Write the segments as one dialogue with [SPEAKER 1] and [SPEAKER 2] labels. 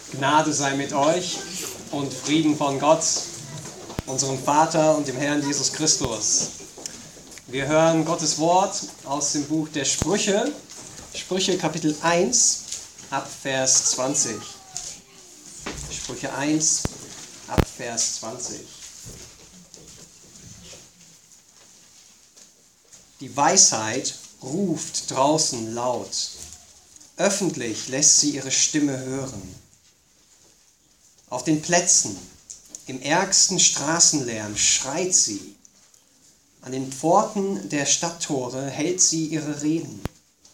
[SPEAKER 1] Gnade sei mit euch und Frieden von Gott, unserem Vater und dem Herrn Jesus Christus. Wir hören Gottes Wort aus dem Buch der Sprüche, Sprüche Kapitel 1 ab Vers 20. Sprüche 1 ab Vers 20. Die Weisheit ruft draußen laut. Öffentlich lässt sie ihre Stimme hören. Auf den Plätzen, im ärgsten Straßenlärm schreit sie. An den Pforten der Stadttore hält sie ihre Reden.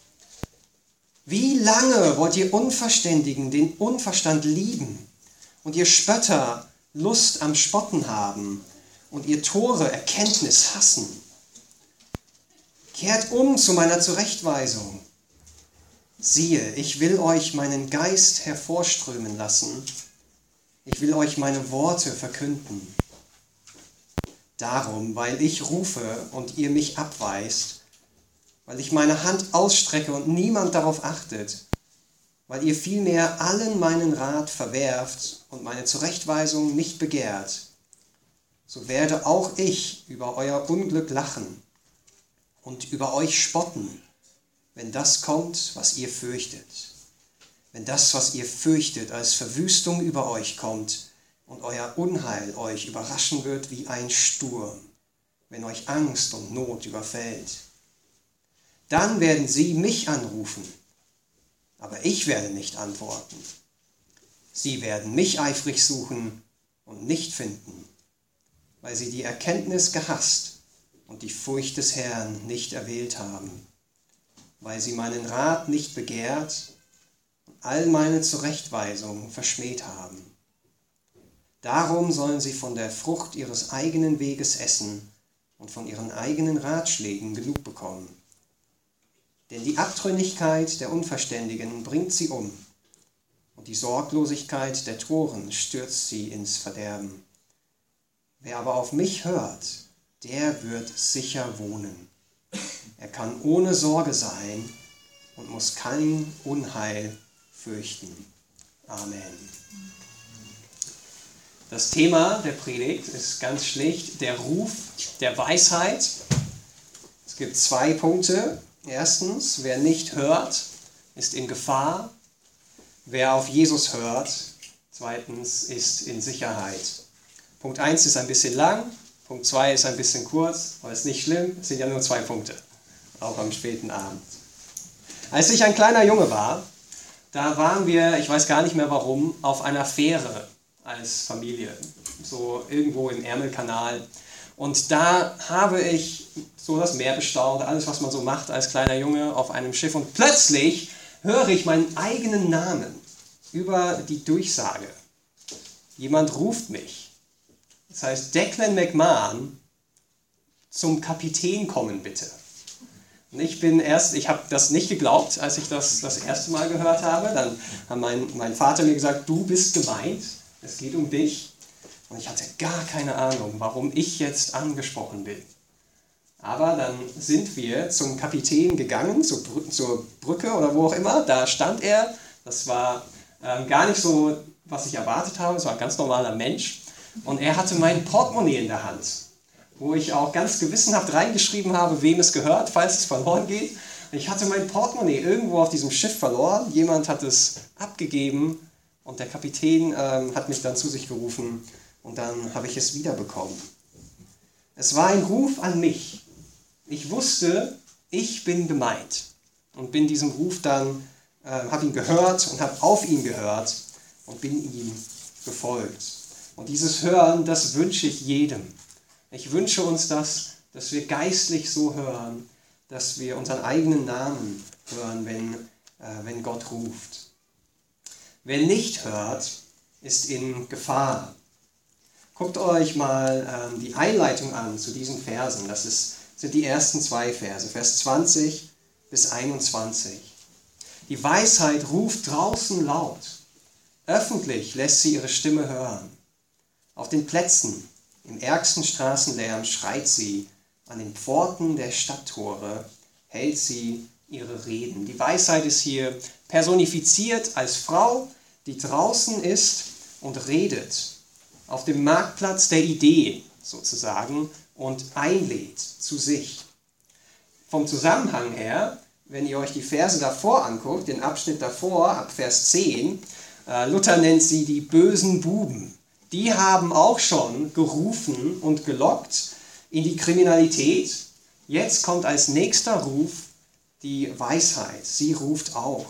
[SPEAKER 1] Wie lange wollt ihr Unverständigen den Unverstand lieben und ihr Spötter Lust am Spotten haben und ihr Tore Erkenntnis hassen? Kehrt um zu meiner Zurechtweisung. Siehe, ich will euch meinen Geist hervorströmen lassen. Ich will euch meine Worte verkünden. Darum, weil ich rufe und ihr mich abweist, weil ich meine Hand ausstrecke und niemand darauf achtet, weil ihr vielmehr allen meinen Rat verwerft und meine Zurechtweisung nicht begehrt, so werde auch ich über euer Unglück lachen und über euch spotten, wenn das kommt, was ihr fürchtet. Wenn das, was ihr fürchtet, als Verwüstung über euch kommt und euer Unheil euch überraschen wird wie ein Sturm, wenn euch Angst und Not überfällt. Dann werden sie mich anrufen, aber ich werde nicht antworten. Sie werden mich eifrig suchen und nicht finden, weil sie die Erkenntnis gehasst und die Furcht des Herrn nicht erwählt haben, weil sie meinen Rat nicht begehrt, all meine Zurechtweisung verschmäht haben. Darum sollen sie von der Frucht ihres eigenen Weges essen und von ihren eigenen Ratschlägen genug bekommen. Denn die Abtrünnigkeit der Unverständigen bringt sie um, und die Sorglosigkeit der Toren stürzt sie ins Verderben. Wer aber auf mich hört, der wird sicher wohnen. Er kann ohne Sorge sein und muss kein Unheil fürchten. Amen. Das Thema der Predigt ist ganz schlicht der Ruf der Weisheit. Es gibt 2 Punkte. Erstens, wer nicht hört, ist in Gefahr. Wer auf Jesus hört, zweitens, ist in Sicherheit. Punkt 1 ist ein bisschen lang, Punkt 2 ist ein bisschen kurz, aber ist nicht schlimm, es sind ja nur 2 Punkte, auch am späten Abend. Als ich ein kleiner Junge war, da waren wir, ich weiß gar nicht mehr warum, auf einer Fähre als Familie, so irgendwo im Ärmelkanal. Und da habe ich so das Meer bestaunt, alles was man so macht als kleiner Junge auf einem Schiff. Und plötzlich höre ich meinen eigenen Namen über die Durchsage. Jemand ruft mich. Das heißt, Declan McMahon, zum Kapitän kommen bitte. Und ich habe das nicht geglaubt, als ich das erste Mal gehört habe. Dann hat mein Vater mir gesagt, du bist gemeint, es geht um dich. Und ich hatte gar keine Ahnung, warum ich jetzt angesprochen bin. Aber dann sind wir zum Kapitän gegangen, zur Brücke oder wo auch immer. Da stand er. Das war gar nicht so, was ich erwartet habe. Es war ein ganz normaler Mensch. Und er hatte mein Portemonnaie in der Hand, wo ich auch ganz gewissenhaft reingeschrieben habe, wem es gehört, falls es verloren geht. Ich hatte mein Portemonnaie irgendwo auf diesem Schiff verloren. Jemand hat es abgegeben und der Kapitän hat mich dann zu sich gerufen und dann habe ich es wiederbekommen. Es war ein Ruf an mich. Ich wusste, ich bin gemeint und bin diesem Ruf dann, habe ihn gehört und habe auf ihn gehört und bin ihm gefolgt. Und dieses Hören, das wünsche ich jedem. Ich wünsche uns das, dass wir geistlich so hören, dass wir unseren eigenen Namen hören, wenn Gott ruft. Wer nicht hört, ist in Gefahr. Guckt euch mal die Einleitung an zu diesen Versen. Das sind die ersten 2 Verse, Vers 20 bis 21. Die Weisheit ruft draußen laut. Öffentlich lässt sie ihre Stimme hören. Auf den Plätzen, im ärgsten Straßenlärm schreit sie, an den Pforten der Stadttore hält sie ihre Reden. Die Weisheit ist hier personifiziert als Frau, die draußen ist und redet, auf dem Marktplatz der Idee sozusagen und einlädt zu sich. Vom Zusammenhang her, wenn ihr euch die Verse davor anguckt, den Abschnitt davor, ab Vers 10, Luther nennt sie die bösen Buben. Die haben auch schon gerufen und gelockt in die Kriminalität. Jetzt kommt als nächster Ruf die Weisheit. Sie ruft auch.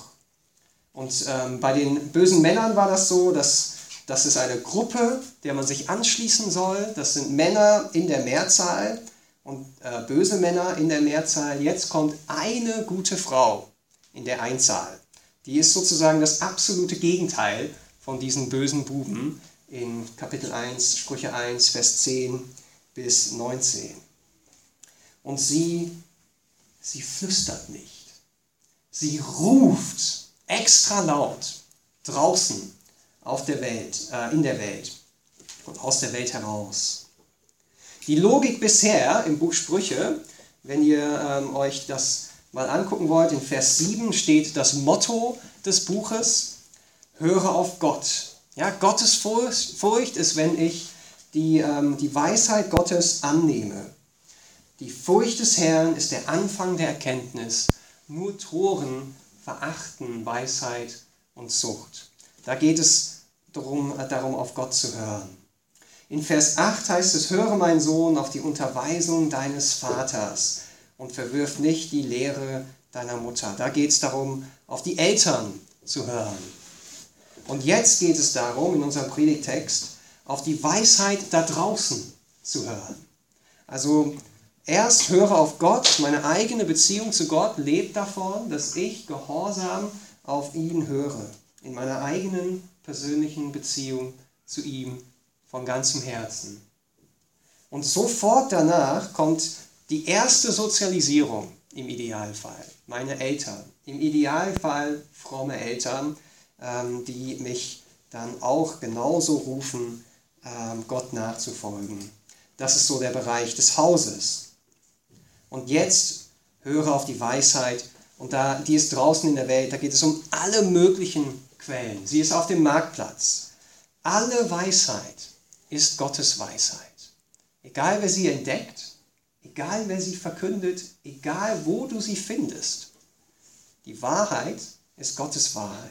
[SPEAKER 1] Und bei den bösen Männern war das so, dass das ist eine Gruppe, der man sich anschließen soll. Das sind Männer in der Mehrzahl und böse Männer in der Mehrzahl. Jetzt kommt eine gute Frau in der Einzahl. Die ist sozusagen das absolute Gegenteil von diesen bösen Buben in Kapitel 1, Sprüche 1, Vers 10 bis 19. Und sie flüstert nicht. Sie ruft extra laut draußen auf der Welt, in der Welt und aus der Welt heraus. Die Logik bisher im Buch Sprüche, wenn ihr euch das mal angucken wollt, in Vers 7 steht das Motto des Buches: Höre auf Gott. Ja, Gottes Furcht ist, wenn ich die Weisheit Gottes annehme. Die Furcht des Herrn ist der Anfang der Erkenntnis. Nur Toren verachten Weisheit und Zucht. Da geht es darum, auf Gott zu hören. In Vers 8 heißt es: Höre, mein Sohn, auf die Unterweisung deines Vaters und verwirf nicht die Lehre deiner Mutter. Da geht es darum, auf die Eltern zu hören. Und jetzt geht es darum, in unserem Predigtext, auf die Weisheit da draußen zu hören. Also erst höre auf Gott, meine eigene Beziehung zu Gott lebt davon, dass ich gehorsam auf ihn höre. In meiner eigenen persönlichen Beziehung zu ihm von ganzem Herzen. Und sofort danach kommt die erste Sozialisierung im Idealfall. Meine Eltern. Im Idealfall fromme Eltern, die mich dann auch genauso rufen, Gott nachzufolgen. Das ist so der Bereich des Hauses. Und jetzt höre auf die Weisheit. Und die ist draußen in der Welt. Da geht es um alle möglichen Quellen. Sie ist auf dem Marktplatz. Alle Weisheit ist Gottes Weisheit. Egal wer sie entdeckt, egal wer sie verkündet, egal wo du sie findest. Die Wahrheit ist Gottes Wahrheit.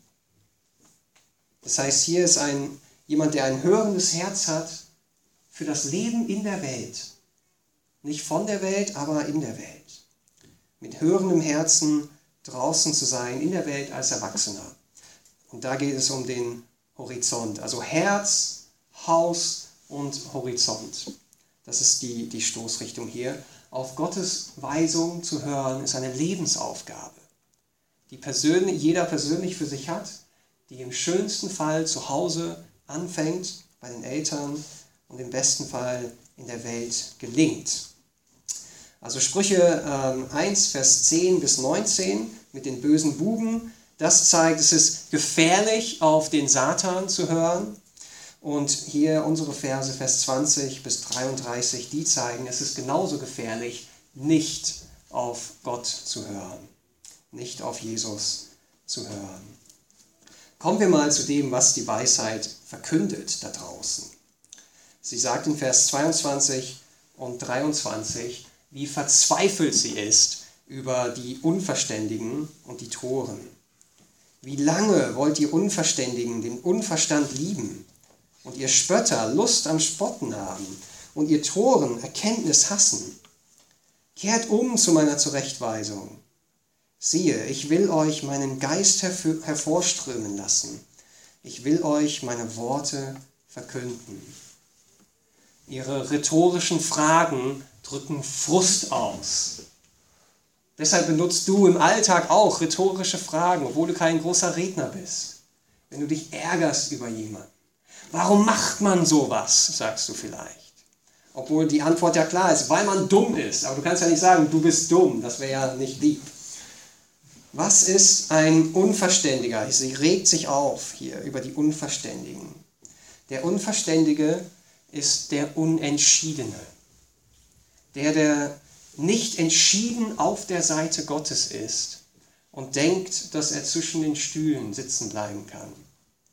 [SPEAKER 1] Das heißt, hier ist jemand, der ein hörendes Herz hat für das Leben in der Welt. Nicht von der Welt, aber in der Welt. Mit hörendem Herzen draußen zu sein, in der Welt als Erwachsener. Und da geht es um den Horizont. Also Herz, Haus und Horizont. Das ist die Stoßrichtung hier. Auf Gottes Weisung zu hören, ist eine Lebensaufgabe, die jeder persönlich für sich hat, die im schönsten Fall zu Hause anfängt, bei den Eltern, und im besten Fall in der Welt gelingt. Also Sprüche 1, Vers 10 bis 19 mit den bösen Buben, das zeigt, es ist gefährlich, auf den Satan zu hören. Und hier unsere Verse, Vers 20 bis 33, die zeigen, es ist genauso gefährlich, nicht auf Gott zu hören, nicht auf Jesus zu hören. Kommen wir mal zu dem, was die Weisheit verkündet da draußen. Sie sagt in Vers 22 und 23, wie verzweifelt sie ist über die Unverständigen und die Toren. Wie lange wollt ihr Unverständigen den Unverstand lieben und ihr Spötter Lust am Spotten haben und ihr Toren Erkenntnis hassen? Kehrt um zu meiner Zurechtweisung. Siehe, ich will euch meinen Geist hervorströmen lassen. Ich will euch meine Worte verkünden. Ihre rhetorischen Fragen drücken Frust aus. Deshalb benutzt du im Alltag auch rhetorische Fragen, obwohl du kein großer Redner bist. Wenn du dich ärgerst über jemanden. Warum macht man sowas, sagst du vielleicht. Obwohl die Antwort ja klar ist, weil man dumm ist. Aber du kannst ja nicht sagen, du bist dumm, das wäre ja nicht lieb. Was ist ein Unverständiger? Sie regt sich auf hier über die Unverständigen. Der Unverständige ist der Unentschiedene. Der nicht entschieden auf der Seite Gottes ist und denkt, dass er zwischen den Stühlen sitzen bleiben kann.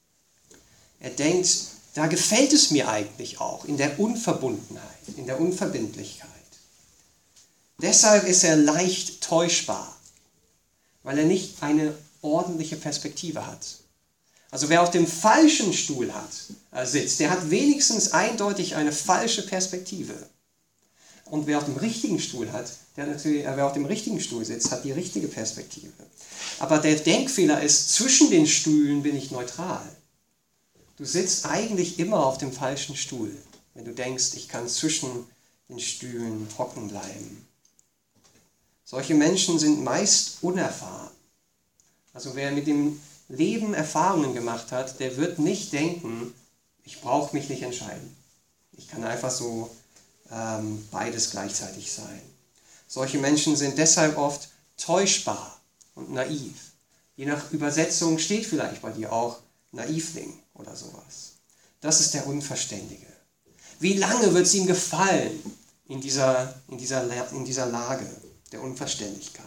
[SPEAKER 1] Er denkt, da gefällt es mir eigentlich auch, in der Unverbundenheit, in der Unverbindlichkeit. Deshalb ist er leicht täuschbar, weil er nicht eine ordentliche Perspektive hat. Also wer auf dem falschen Stuhl sitzt, der hat wenigstens eindeutig eine falsche Perspektive. Und wer auf dem richtigen Stuhl wer auf dem richtigen Stuhl sitzt, hat die richtige Perspektive. Aber der Denkfehler ist, zwischen den Stühlen bin ich neutral. Du sitzt eigentlich immer auf dem falschen Stuhl, wenn du denkst, ich kann zwischen den Stühlen hocken bleiben. Solche Menschen sind meist unerfahren. Also wer mit dem Leben Erfahrungen gemacht hat, der wird nicht denken, ich brauche mich nicht entscheiden. Ich kann einfach so beides gleichzeitig sein. Solche Menschen sind deshalb oft täuschbar und naiv. Je nach Übersetzung steht vielleicht bei dir auch Naivling oder sowas. Das ist der Unverständige. Wie lange wird es ihm gefallen in dieser Lage der Unverständlichkeit?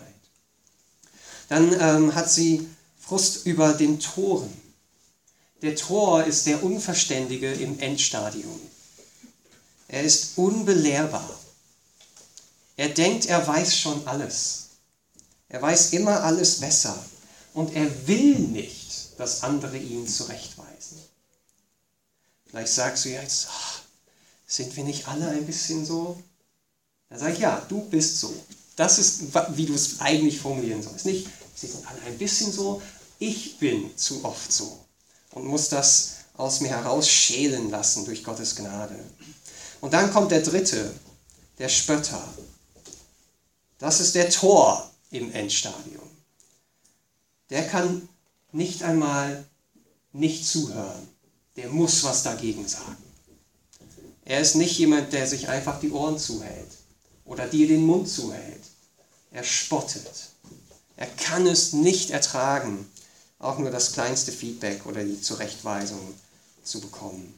[SPEAKER 1] Dann hat sie Frust über den Toren. Der Tor ist der Unverständige im Endstadium. Er ist unbelehrbar. Er denkt, er weiß schon alles. Er weiß immer alles besser. Und er will nicht, dass andere ihn zurechtweisen. Vielleicht sagst du jetzt, sind wir nicht alle ein bisschen so? Dann sage ich, ja, du bist so. Das ist, wie du es eigentlich formulieren sollst. Nicht, sie sind alle ein bisschen so, ich bin zu oft so. Und muss das aus mir heraus schälen lassen durch Gottes Gnade. Und dann kommt der dritte, der Spötter. Das ist der Tor im Endstadium. Der kann nicht einmal nicht zuhören. Der muss was dagegen sagen. Er ist nicht jemand, der sich einfach die Ohren zuhält oder dir den Mund zuhält. Er spottet. Er kann es nicht ertragen, auch nur das kleinste Feedback oder die Zurechtweisung zu bekommen.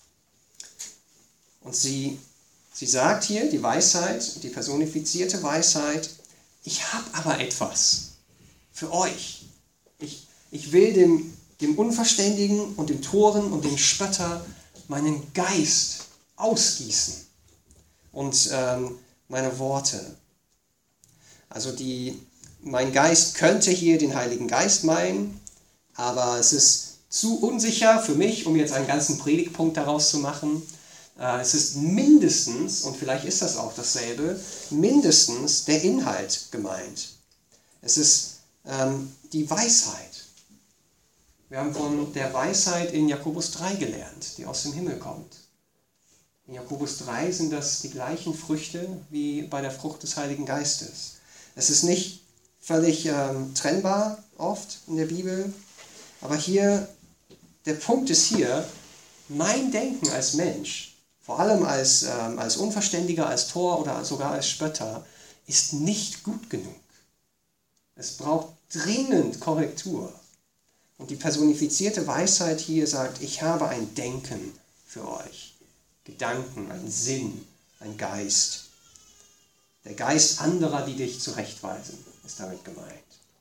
[SPEAKER 1] Und sie sagt hier, die Weisheit, die personifizierte Weisheit, ich habe aber etwas für euch. Ich will dem Unverständigen und dem Toren und dem Spötter meinen Geist ausgießen und meine Worte. Also mein Geist könnte hier den Heiligen Geist meinen, aber es ist zu unsicher für mich, um jetzt einen ganzen Predigtpunkt daraus zu machen. Es ist mindestens, und vielleicht ist das auch dasselbe, mindestens der Inhalt gemeint. Es ist die Weisheit. Wir haben von der Weisheit in Jakobus 3 gelernt, die aus dem Himmel kommt. In Jakobus 3 sind das die gleichen Früchte wie bei der Frucht des Heiligen Geistes. Es ist nicht völlig trennbar oft in der Bibel, aber der Punkt ist hier, mein Denken als Mensch, vor allem als Unverständiger, als Tor oder sogar als Spötter, ist nicht gut genug. Es braucht dringend Korrektur. Und die personifizierte Weisheit hier sagt, ich habe ein Denken für euch. Gedanken, ein Sinn, ein Geist. Der Geist anderer, die dich zurechtweisen, ist damit gemeint.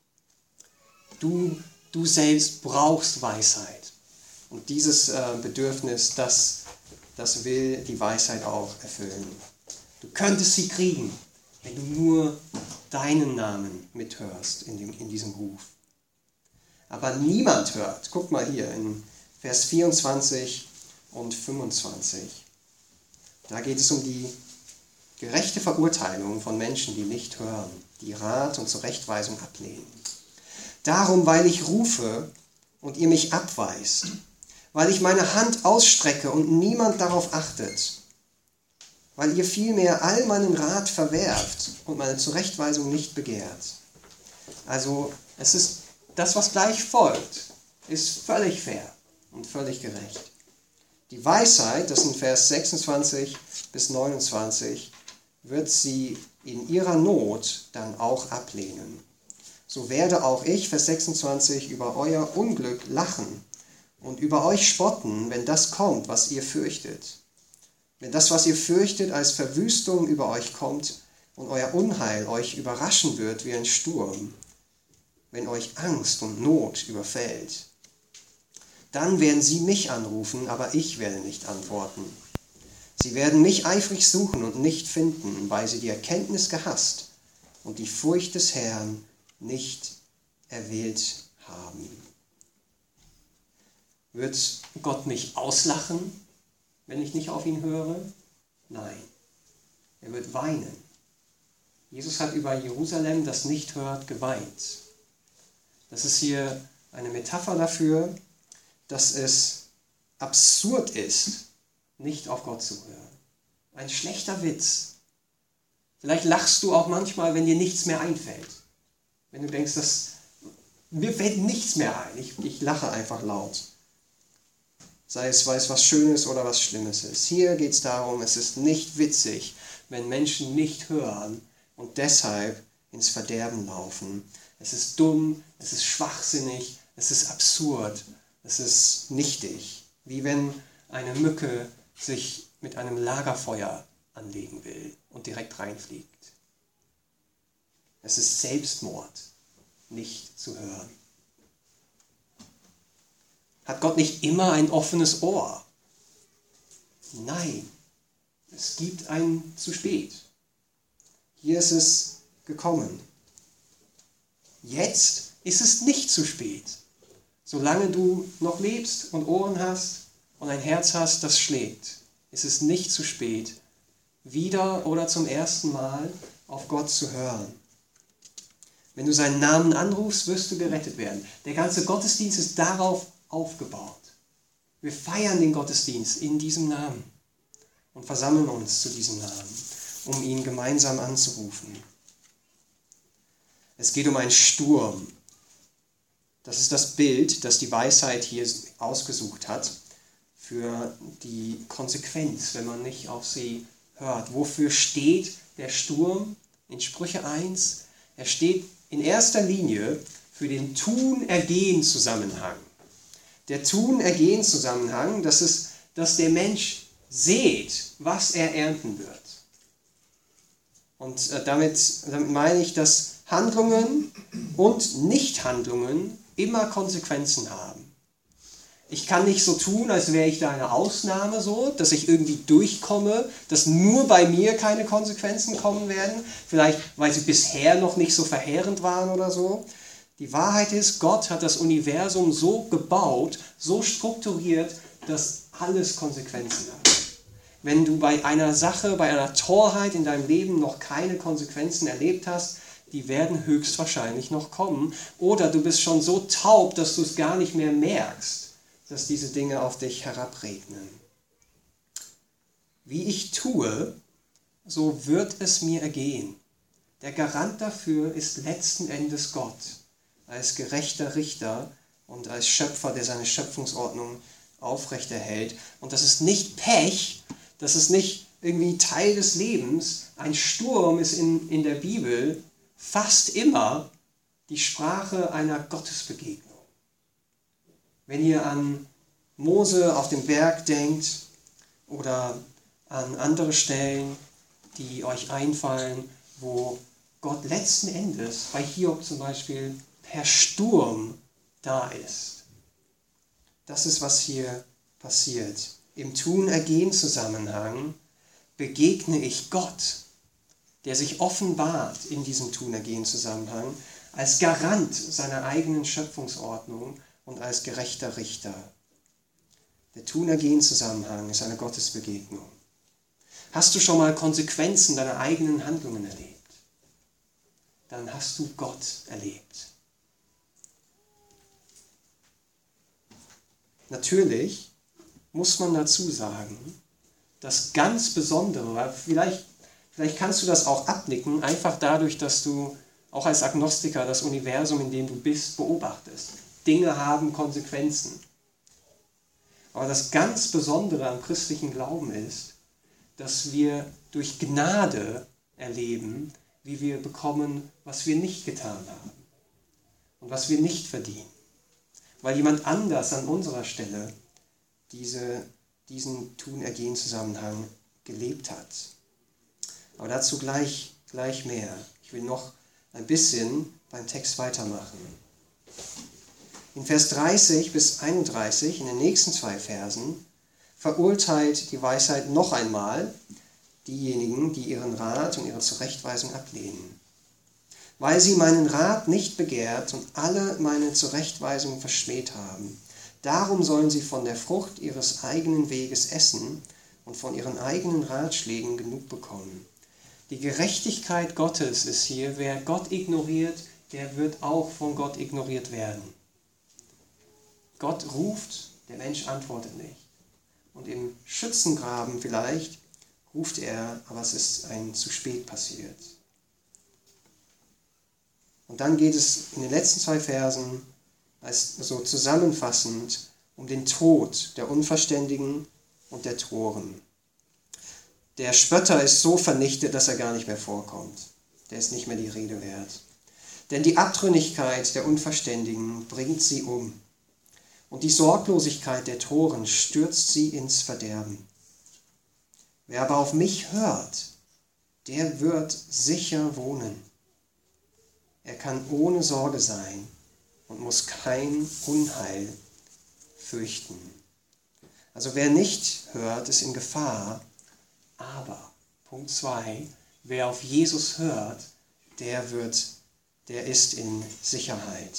[SPEAKER 1] Du selbst brauchst Weisheit. Und dieses Bedürfnis, das will die Weisheit auch erfüllen. Du könntest sie kriegen, wenn du nur deinen Namen mithörst in diesem Ruf. Aber niemand hört. Guck mal hier in Vers 24 und 25. Da geht es um die gerechte Verurteilung von Menschen, die nicht hören, die Rat und Zurechtweisung ablehnen. Darum, weil ich rufe und ihr mich abweist, weil ich meine Hand ausstrecke und niemand darauf achtet, weil ihr vielmehr all meinen Rat verwerft und meine Zurechtweisung nicht begehrt. Also es ist das, was gleich folgt, ist völlig fair und völlig gerecht. Die Weisheit, das sind Vers 26 bis 29, wird sie in ihrer Not dann auch ablehnen. So werde auch ich, Vers 26, über euer Unglück lachen und über euch spotten, wenn das kommt, was ihr fürchtet. Wenn das, was ihr fürchtet, als Verwüstung über euch kommt und euer Unheil euch überraschen wird wie ein Sturm, wenn euch Angst und Not überfällt. Dann werden sie mich anrufen, aber ich werde nicht antworten. Sie werden mich eifrig suchen und nicht finden, weil sie die Erkenntnis gehasst und die Furcht des Herrn nicht erwählt haben. Wird Gott mich auslachen, wenn ich nicht auf ihn höre? Nein, er wird weinen. Jesus hat über Jerusalem, das nicht hört, geweint. Das ist hier eine Metapher dafür, dass es absurd ist, nicht auf Gott zu hören. Ein schlechter Witz. Vielleicht lachst du auch manchmal, wenn dir nichts mehr einfällt. Wenn du denkst, mir fällt nichts mehr ein. Ich lache einfach laut. Sei es, weil es was Schönes oder was Schlimmes ist. Hier geht es darum, es ist nicht witzig, wenn Menschen nicht hören und deshalb ins Verderben laufen. Es ist dumm, es ist schwachsinnig, es ist absurd, es ist nichtig. Wie wenn eine Mücke sich mit einem Lagerfeuer anlegen will und direkt reinfliegt. Es ist Selbstmord, nicht zu hören. Hat Gott nicht immer ein offenes Ohr? Nein, es gibt ein zu spät. Hier ist es gekommen. Jetzt ist es nicht zu spät. Solange du noch lebst und Ohren hast und ein Herz hast, das schlägt, ist es nicht zu spät, wieder oder zum ersten Mal auf Gott zu hören. Wenn du seinen Namen anrufst, wirst du gerettet werden. Der ganze Gottesdienst ist darauf aufgebaut. Wir feiern den Gottesdienst in diesem Namen und versammeln uns zu diesem Namen, um ihn gemeinsam anzurufen. Es geht um einen Sturm. Das ist das Bild, das die Weisheit hier ausgesucht hat für die Konsequenz, wenn man nicht auf sie hört. Wofür steht der Sturm in Sprüche 1? Er steht in erster Linie für den Tun-Ergehen-Zusammenhang. Der Tun-Ergehen-Zusammenhang, das ist, dass der Mensch sät, was er ernten wird. Und damit meine ich, dass Handlungen und Nichthandlungen immer Konsequenzen haben. Ich kann nicht so tun, als wäre ich da eine Ausnahme so, dass ich irgendwie durchkomme, dass nur bei mir keine Konsequenzen kommen werden, vielleicht weil sie bisher noch nicht so verheerend waren oder so. Die Wahrheit ist, Gott hat das Universum so gebaut, so strukturiert, dass alles Konsequenzen hat. Wenn du bei einer Sache, bei einer Torheit in deinem Leben noch keine Konsequenzen erlebt hast, die werden höchstwahrscheinlich noch kommen. Oder du bist schon so taub, dass du es gar nicht mehr merkst, dass diese Dinge auf dich herabregnen. Wie ich tue, so wird es mir ergehen. Der Garant dafür ist letzten Endes Gott, als gerechter Richter und als Schöpfer, der seine Schöpfungsordnung aufrechterhält. Und das ist nicht Pech, das ist nicht irgendwie Teil des Lebens. Ein Sturm ist in der Bibel fast immer die Sprache einer Gottesbegegnung. Wenn ihr an Mose auf dem Berg denkt oder an andere Stellen, die euch einfallen, wo Gott letzten Endes, bei Hiob zum Beispiel, per Sturm da ist. Das ist, was hier passiert. Im Tun-Ergehen-Zusammenhang begegne ich Gott, der sich offenbart in diesem Tun-Ergehen-Zusammenhang als Garant seiner eigenen Schöpfungsordnung und als gerechter Richter. Der Tun-Ergehen-Zusammenhang ist eine Gottesbegegnung. Hast du schon mal Konsequenzen deiner eigenen Handlungen erlebt? Dann hast du Gott erlebt. Natürlich muss man dazu sagen, das ganz Besondere, vielleicht kannst du das auch abnicken, einfach dadurch, dass du auch als Agnostiker das Universum, in dem du bist, beobachtest. Dinge haben Konsequenzen. Aber das ganz Besondere am christlichen Glauben ist, dass wir durch Gnade erleben, wie wir bekommen, was wir nicht getan haben und was wir nicht verdienen. Weil jemand anders an unserer Stelle diesen Tun-Ergehen-Zusammenhang gelebt hat. Aber dazu gleich mehr. Ich will noch ein bisschen beim Text weitermachen. In Vers 30 bis 31, in den nächsten 2 Versen, verurteilt die Weisheit noch einmal diejenigen, die ihren Rat und ihre Zurechtweisung ablehnen. Weil sie meinen Rat nicht begehrt und alle meine Zurechtweisungen verschmäht haben, darum sollen sie von der Frucht ihres eigenen Weges essen und von ihren eigenen Ratschlägen genug bekommen. Die Gerechtigkeit Gottes ist hier, wer Gott ignoriert, der wird auch von Gott ignoriert werden. Gott ruft, der Mensch antwortet nicht. Und im Schützengraben vielleicht ruft er, aber es ist zu spät passiert. Und dann geht es in den letzten 2 Versen, so zusammenfassend, um den Tod der Unverständigen und der Toren. Der Spötter ist so vernichtet, dass er gar nicht mehr vorkommt. Der ist nicht mehr die Rede wert. Denn die Abtrünnigkeit der Unverständigen bringt sie um. Und die Sorglosigkeit der Toren stürzt sie ins Verderben. Wer aber auf mich hört, der wird sicher wohnen. Er kann ohne Sorge sein und muss kein Unheil fürchten. Also wer nicht hört, ist in Gefahr. Aber, Punkt 2, wer auf Jesus hört, der ist in Sicherheit.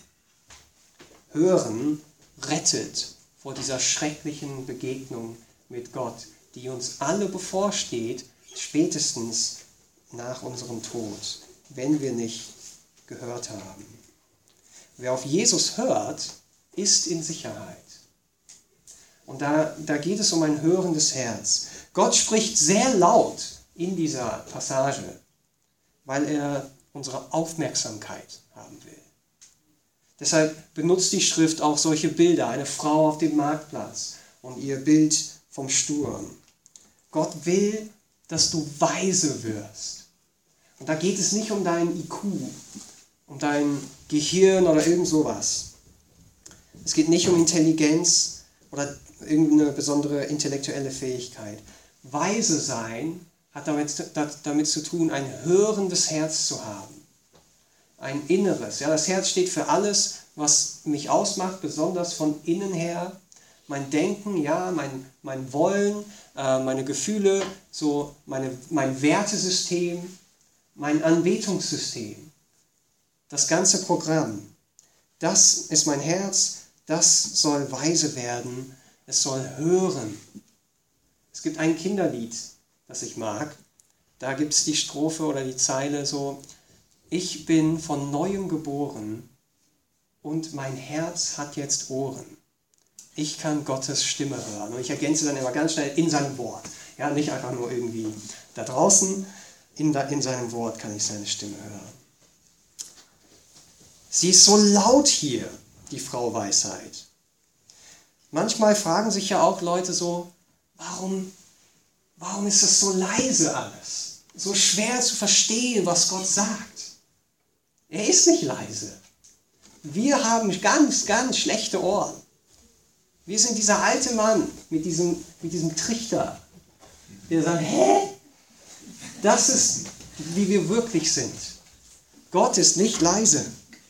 [SPEAKER 1] Hören rettet vor dieser schrecklichen Begegnung mit Gott, die uns alle bevorsteht, spätestens nach unserem Tod, wenn wir nicht gehört haben. Wer auf Jesus hört, ist in Sicherheit. Und da geht es um ein hörendes Herz. Gott spricht sehr laut in dieser Passage, weil er unsere Aufmerksamkeit haben will. Deshalb benutzt die Schrift auch solche Bilder, eine Frau auf dem Marktplatz und ihr Bild vom Sturm. Gott will, dass du weise wirst. Und da geht es nicht um dein IQ, um dein Gehirn oder irgend sowas. Es geht nicht um Intelligenz oder irgendeine besondere intellektuelle Fähigkeit. Weise sein hat damit zu tun, ein hörendes Herz zu haben. Ein inneres. Ja, das Herz steht für alles, was mich ausmacht, besonders von innen her. Mein Denken, ja, mein Wollen, meine Gefühle, so mein Wertesystem, mein Anbetungssystem. Das ganze Programm. Das ist mein Herz, das soll weise werden, es soll hören. Es gibt ein Kinderlied, das ich mag. Da gibt es die Strophe oder die Zeile so: Ich bin von Neuem geboren und mein Herz hat jetzt Ohren. Ich kann Gottes Stimme hören. Und ich ergänze dann immer ganz schnell in seinem Wort. Ja, nicht einfach nur irgendwie da draußen. In seinem Wort kann ich seine Stimme hören. Sie ist so laut hier, die Frau Weisheit. Manchmal fragen sich ja auch Leute so, warum ist das so leise alles? So schwer zu verstehen, was Gott sagt. Er ist nicht leise. Wir haben ganz, ganz schlechte Ohren. Wir sind dieser alte Mann mit diesem Trichter. Wir sagen, das ist, wie wir wirklich sind. Gott ist nicht leise.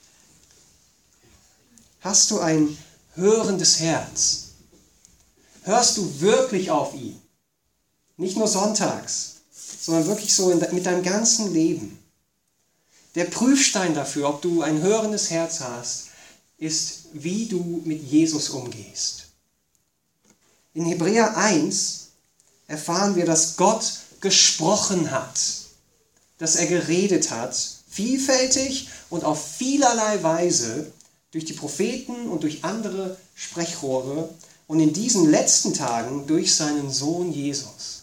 [SPEAKER 1] Hast du ein hörendes Herz? Hörst du wirklich auf ihn? Nicht nur sonntags, sondern wirklich so mit deinem ganzen Leben. Der Prüfstein dafür, ob du ein hörendes Herz hast, ist, wie du mit Jesus umgehst. In Hebräer 1 erfahren wir, dass Gott gesprochen hat, dass er geredet hat, vielfältig und auf vielerlei Weise durch die Propheten und durch andere Sprechrohre und in diesen letzten Tagen durch seinen Sohn Jesus.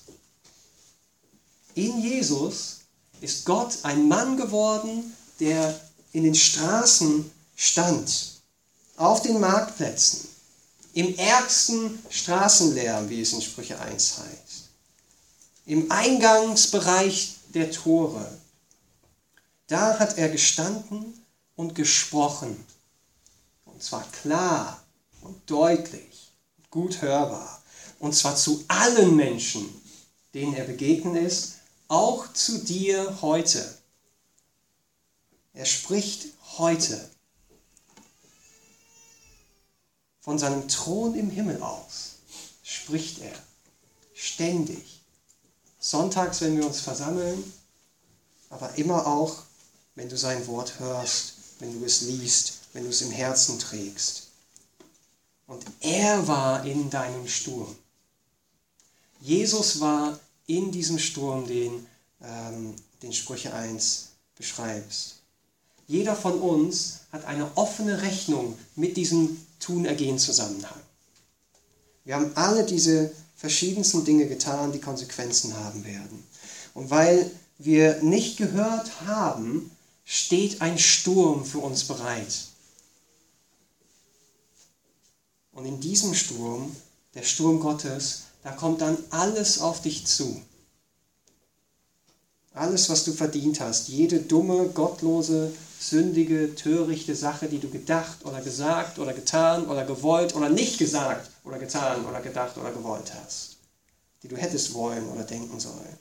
[SPEAKER 1] In Jesus ist Gott ein Mann geworden, der in den Straßen stand, auf den Marktplätzen, im ärgsten Straßenlärm, wie es in Sprüche 1 heißt, im Eingangsbereich der Tore. Da hat er gestanden und gesprochen. Und zwar klar und deutlich, gut hörbar. Und zwar zu allen Menschen, denen er begegnet ist, auch zu dir heute. Er spricht heute. Von seinem Thron im Himmel aus spricht er ständig. Sonntags, wenn wir uns versammeln, aber immer auch, wenn du sein Wort hörst, wenn du es liest, wenn du es im Herzen trägst. Und er war in deinem Sturm. Jesus war in diesem Sturm, den Sprüche 1 beschreibst. Jeder von uns hat eine offene Rechnung mit diesem Tun-Ergehen-Zusammenhang. Wir haben alle diese verschiedensten Dinge getan, die Konsequenzen haben werden. Und weil wir nicht gehört haben, steht ein Sturm für uns bereit. Und in diesem Sturm, der Sturm Gottes, da kommt dann alles auf dich zu. Alles, was du verdient hast, jede dumme, gottlose, sündige, törichte Sache, die du gedacht oder gesagt oder getan oder gewollt oder nicht gesagt oder getan oder gedacht oder gewollt hast, die du hättest wollen oder denken sollen.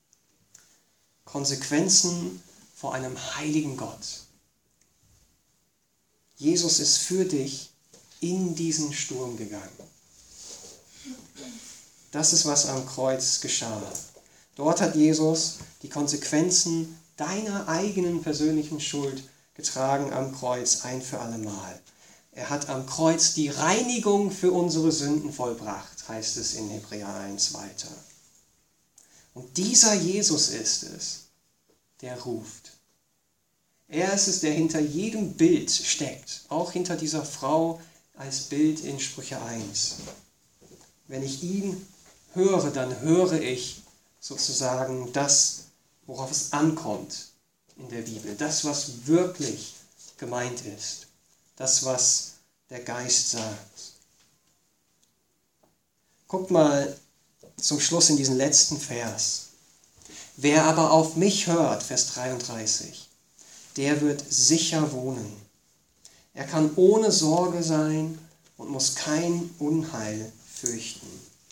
[SPEAKER 1] Konsequenzen vor einem heiligen Gott. Jesus ist für dich in diesen Sturm gegangen. Das ist, was am Kreuz geschah. Dort hat Jesus die Konsequenzen deiner eigenen persönlichen Schuld getragen am Kreuz ein für alle Mal. Er hat am Kreuz die Reinigung für unsere Sünden vollbracht, heißt es in Hebräer 1 weiter. Und dieser Jesus ist es, der ruft. Er ist es, der hinter jedem Bild steckt, auch hinter dieser Frau als Bild in Sprüche 1. Wenn ich ihn höre, dann höre ich sozusagen das, worauf es ankommt in der Bibel. Das, was wirklich gemeint ist. Das, was der Geist sagt. Guckt mal zum Schluss in diesen letzten Vers. Wer aber auf mich hört, Vers 33, der wird sicher wohnen. Er kann ohne Sorge sein und muss kein Unheil fürchten.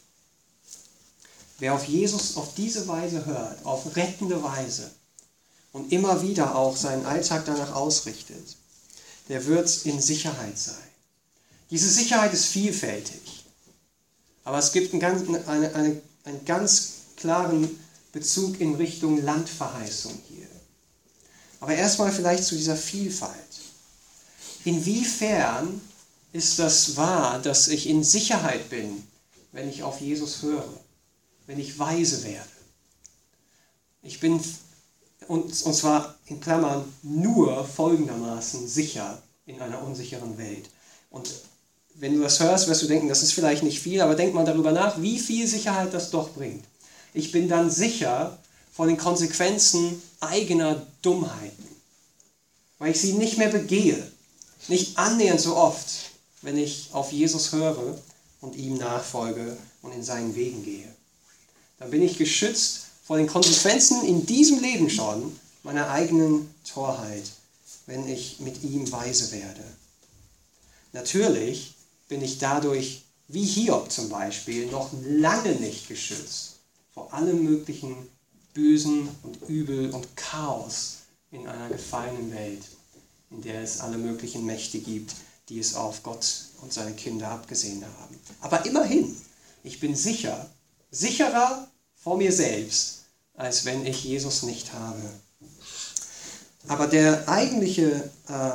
[SPEAKER 1] Wer auf Jesus auf diese Weise hört, auf rettende Weise und immer wieder auch seinen Alltag danach ausrichtet, der wird in Sicherheit sein. Diese Sicherheit ist vielfältig, aber es gibt einen ganz klaren Bezug in Richtung Landverheißung hier. Aber erstmal vielleicht zu dieser Vielfalt. Inwiefern ist das wahr, dass ich in Sicherheit bin, wenn ich auf Jesus höre? Wenn ich weise werde. Ich bin, und zwar in Klammern, nur folgendermaßen sicher in einer unsicheren Welt. Und wenn du das hörst, wirst du denken, das ist vielleicht nicht viel, aber denk mal darüber nach, wie viel Sicherheit das doch bringt. Ich bin dann sicher vor den Konsequenzen eigener Dummheiten, weil ich sie nicht mehr begehe, nicht annähernd so oft, wenn ich auf Jesus höre und ihm nachfolge und in seinen Wegen gehe. Dann bin ich geschützt vor den Konsequenzen in diesem Leben schon meiner eigenen Torheit, wenn ich mit ihm weise werde. Natürlich bin ich dadurch, wie Hiob zum Beispiel, noch lange nicht geschützt vor allem möglichen Bösen und Übel und Chaos in einer gefallenen Welt, in der es alle möglichen Mächte gibt, die es auf Gott und seine Kinder abgesehen haben. Aber immerhin, ich bin sicherer vor mir selbst, als wenn ich Jesus nicht habe. Aber der eigentliche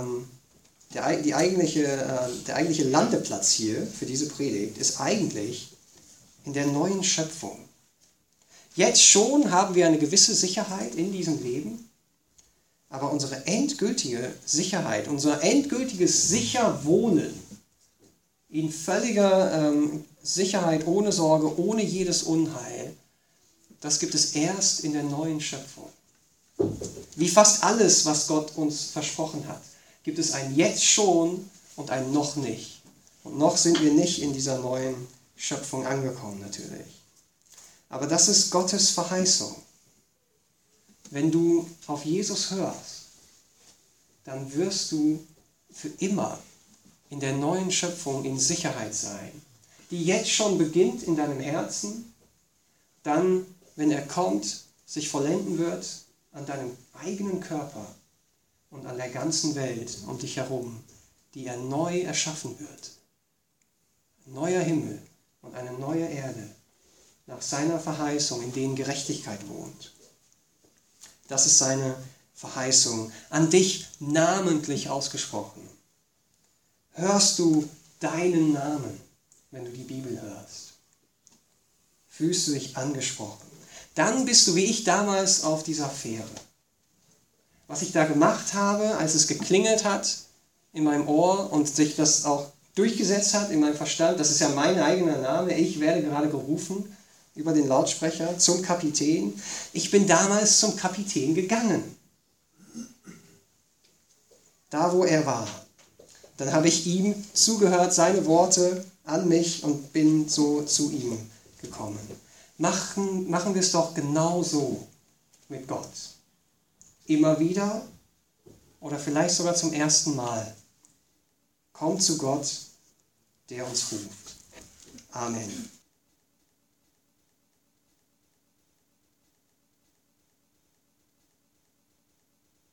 [SPEAKER 1] Landeplatz hier für diese Predigt ist eigentlich in der neuen Schöpfung. Jetzt schon haben wir eine gewisse Sicherheit in diesem Leben, aber unsere endgültige Sicherheit, unser endgültiges Sicherwohnen in völliger Sicherheit, ohne Sorge, ohne jedes Unheil, das gibt es erst in der neuen Schöpfung. Wie fast alles, was Gott uns versprochen hat, gibt es ein Jetzt schon und ein Noch nicht. Und noch sind wir nicht in dieser neuen Schöpfung angekommen natürlich. Aber das ist Gottes Verheißung. Wenn du auf Jesus hörst, dann wirst du für immer in der neuen Schöpfung in Sicherheit sein, die jetzt schon beginnt in deinem Herzen, dann, wenn er kommt, sich vollenden wird an deinem eigenen Körper und an der ganzen Welt um dich herum, die er neu erschaffen wird. neuer Himmel und eine neue Erde nach seiner Verheißung, in denen Gerechtigkeit wohnt. Das ist seine Verheißung, an dich namentlich ausgesprochen. Hörst du deinen Namen, wenn du die Bibel hörst? Fühlst du dich angesprochen? Dann bist du wie ich damals auf dieser Fähre. Was ich da gemacht habe, als es geklingelt hat in meinem Ohr und sich das auch durchgesetzt hat in meinem Verstand, das ist ja mein eigener Name, ich werde gerade gerufen über den Lautsprecher zum Kapitän. Ich bin damals zum Kapitän gegangen. Da, wo er war. Dann habe ich ihm zugehört, seine Worte an mich und bin so zu ihm gekommen. Machen wir es doch genauso mit Gott. Immer wieder oder vielleicht sogar zum ersten Mal. Komm zu Gott, der uns ruft. Amen.